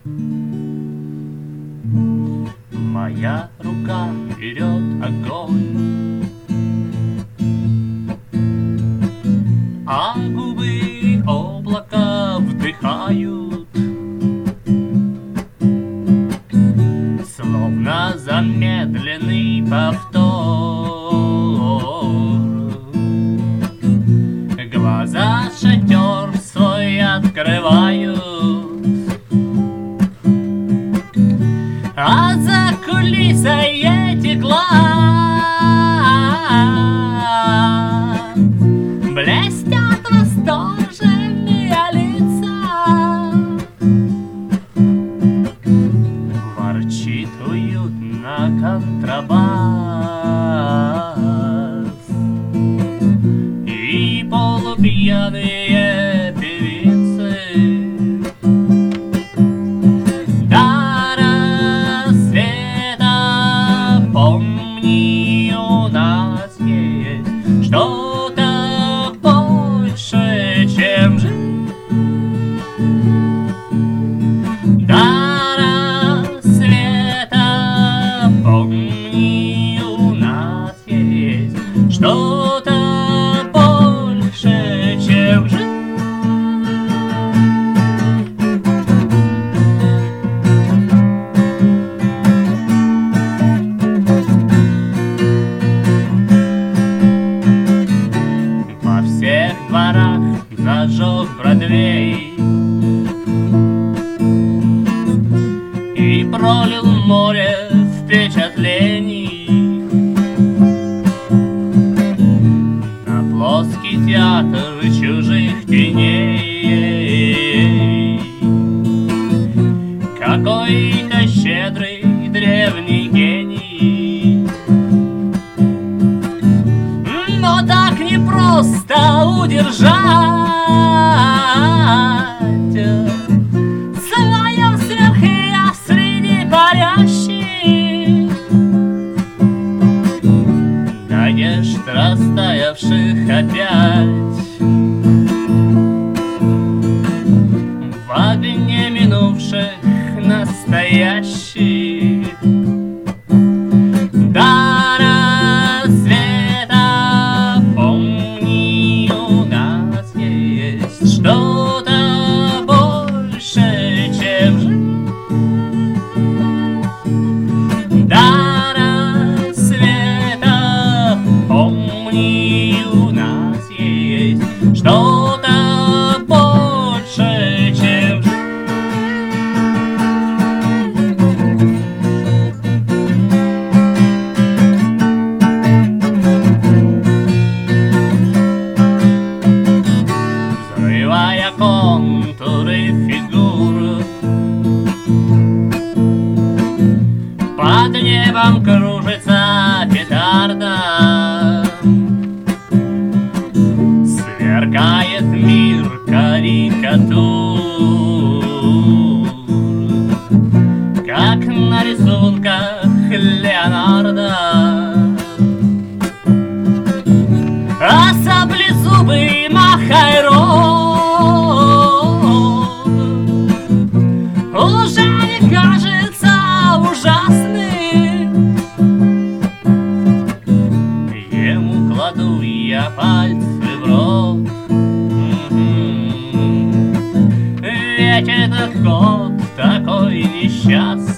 Моя рука берет огонь, а губы облака вдыхают, словно замедленный повтор. Глаза шатер свой открывают, а за кулисой этих глаз блестят восторженные лица. Ворчит уютно контрабас, и полупьяные певицы до рассвета. Помни, у нас есть что-то больше, чем жизнь. До рассвета, помни, у нас есть что-то больше, чем жизнь. Во всех дворах зажег Бродвей и пролил море впечатлений на плоский театр чужих теней. Какой-то щедрый древний гений, но так непросто удержать свое сверхя среди парящих надежд, растаявших опять в огне минувших настоящих. До рассвета, помни, у нас есть что-то больше, чем жизнь. До рассвета, помни, у нас есть что-то больше, чем жизнь. Взрывая контуры фигур, под небом кружится петарда, сверкает мир карикатур, как на рисунках Леонардо. А саблезубый Махайрод уже не кажется ужасным. Ему кладу я пальцы в рот, ведь этот год такой несчастный.